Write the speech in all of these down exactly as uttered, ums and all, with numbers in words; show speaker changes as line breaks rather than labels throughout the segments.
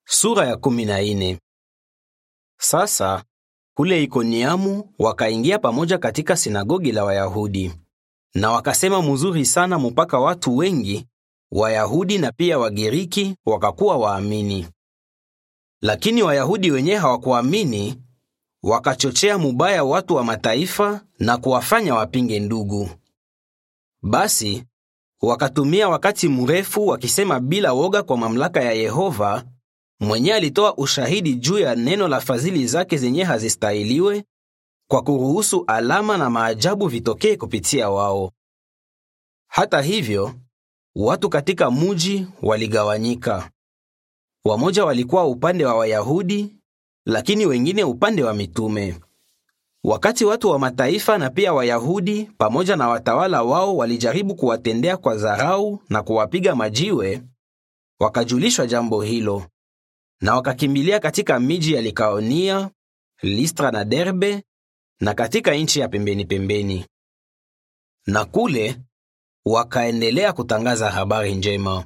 Sura ya kumi na nne. Sasa, kule Ikoniamu wakaingia pamoja katika sinagogi la Wayahudi. Na wakasema mzuri sana mpaka watu wengi, Wayahudi na pia Wagiriki, wakakuwa waamini. Lakini Wayahudi wenye hawakuamini, wakachochea mubaya watu wa mataifa na kuwafanya wapinge ndugu. Basi, wakatumia wakati mrefu wakisema bila woga kwa mamlaka ya Yehova, mwenye alitoa ushahidi juu ya neno la fadhili zake zenye hazistahiliwe, kwa kuruhusu alama na maajabu vitokee kupitia wao. Hata hivyo, watu katika muji waligawanyika. Wamoja walikuwa upande wa Wayahudi, lakini wengine upande wa mitume. Wakati watu wa mataifa na pia Wayahudi pamoja na watawala wao walijaribu kuwatendea kwa dharau na kuwapiga majiwe, wakajulishwa jambo hilo. Na wakakimbilia katika miji ya Likaonia, Listra na Derbe, na katika nchi ya pembeni pembeni. Na kule, wakaendelea kutangaza habari njema.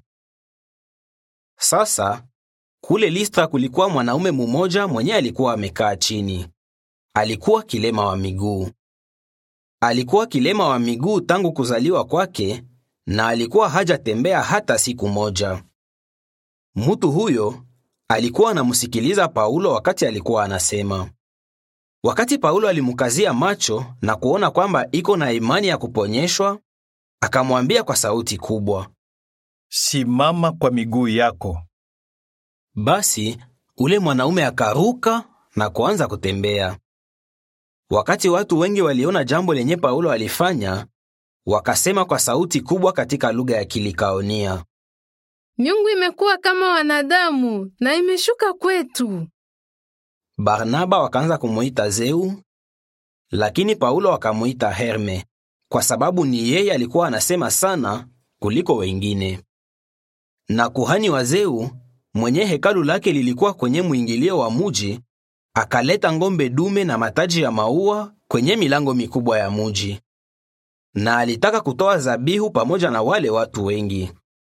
Sasa, kule Listra kulikuwa mwanaume mmoja mwenye alikuwa amekaa chini. Alikuwa kilema wa miguu. Alikuwa kilema wa miguu tangu kuzaliwa kwake, na alikuwa hajatembea hata siku moja. Mtu huyo alikuwa anamsikiliza Paulo wakati alikuwa anasema. Wakati Paulo alimkazia macho na kuona kwamba iko na imani ya kuponyeshwa, akamwambia kwa sauti kubwa,
"Simama kwa miguu yako."
Basi ule mwanaume akaruka na kuanza kutembea. Wakati watu wengi waliona jambo lenye Paulo alifanya, wakasema kwa sauti kubwa katika lugha ya Kilikaonia,
"Miungu imekuwa kama wanadamu na imeshuka kwetu."
Barnaba wakaanza kumuita Zeu, lakini Paulo wakamuita Herme, kwa sababu ni yeye alikuwa anasema sana kuliko wengine. Na kuhani wa Zeu, mwenye hekalu lake lilikuwa kwenye mwingilio wa muji, akaleta ngombe dume na mataji ya maua kwenye milango mikubwa ya muji. Na alitaka kutoa zabihu pamoja na wale watu wengi.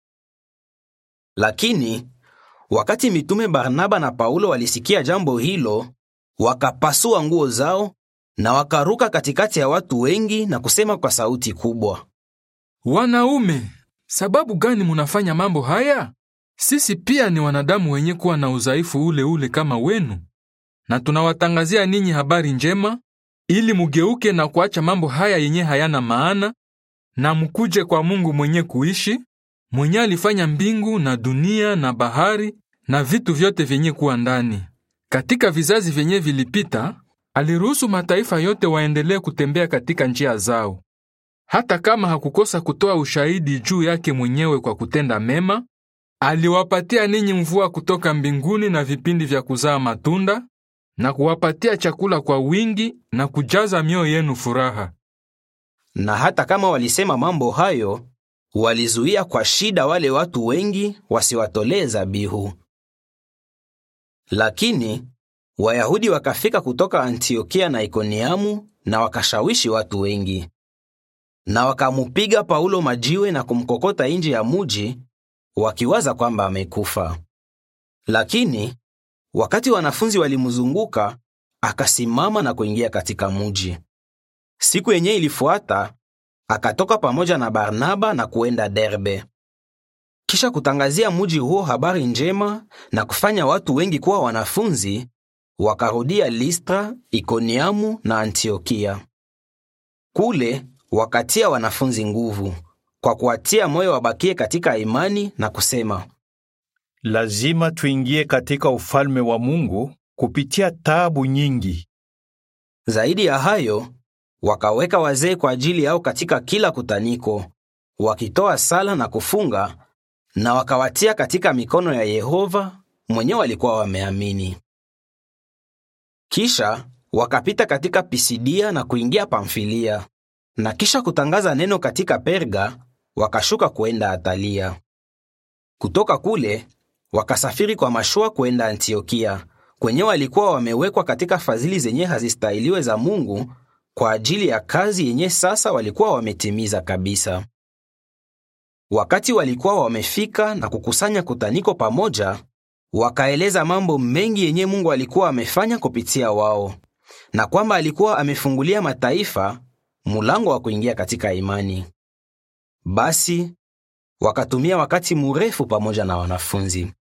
Lakini, wakati mitume Barnaba na Paulo walisikia jambo hilo, wakapasua nguo zao na wakaruka katikati ya watu wengi na kusema kwa sauti kubwa,
"Wanaume, sababu gani munafanya mambo haya? Sisi pia ni wanadamu wenye kuwa na udhaifu ule ule kama wenu. Na tunawatangazia ninyi habari njema, ili mugeuke na kuacha mambo haya yenye hayana maana, na mkuje kwa Mungu mwenye kuishi, mwenye alifanya mbingu na dunia na bahari na vitu vyote vyenye kuwa ndani. Katika vizazi vyenye vilipita, aliruhusu mataifa yote waendelee kutembea katika njia zao. Hata kama hakukosa kutoa ushahidi juu yake mwenyewe kwa kutenda mema, aliwapatia ninyi mvua kutoka mbinguni na vipindi vya kuzaa matunda, na kuwapatia chakula kwa wingi na kujaza mioyo yenu furaha."
Na hata kama walisema mambo hayo, walizuia kwa shida wale watu wengi wasiwatolee zabihu. Lakini Wayahudi wakafika kutoka Antiokia na Ikoniamu na wakashawishi watu wengi. Na wakamupiga Paulo majiwe na kumkokota nje ya muji, wakiwaza kwamba amekufa. Lakini wakati wanafunzi walimzunguka, akasimama na kuingia katika muji. Siku yenye ilifuata, akatoka pamoja na Barnaba na kuenda Derbe. Kisha kutangazia muji huo habari njema na kufanya watu wengi kuwa wanafunzi, wakarudia Listra, Ikoniamu na Antiokia. Kule wakatia wanafunzi nguvu, kwa kuwatia moyo wabakie katika imani na kusema,
"Lazima tuingie katika ufalme wa Mungu kupitia taabu nyingi."
Zaidi ya hayo, wakaweka wazee kwa ajili yao katika kila kutaniko, wakitoa sala na kufunga, na wakawatia katika mikono ya Yehova mwenye walikuwa wameamini. Kisha wakapita katika Pisidia na kuingia Pamfilia, na kisha kutangaza neno katika Perga, wakashuka kuenda Atalia. Kutoka kule, wakasafiri kwa mashua kuenda Antiokia, kwenye walikuwa wamewekwa katika fadhili zenye hazistahiliwe za Mungu kwa ajili ya kazi yenye sasa walikuwa wametimiza kabisa. Wakati walikuwa wamefika na kukusanya kutaniko pamoja, Wakaeleza mambo mengi yenye Mungu alikuwa amefanya kupitia wao, na kwamba alikuwa amefungulia mataifa mulango wa kuingia katika imani. Basi wakatumia wakati mrefu pamoja na wanafunzi.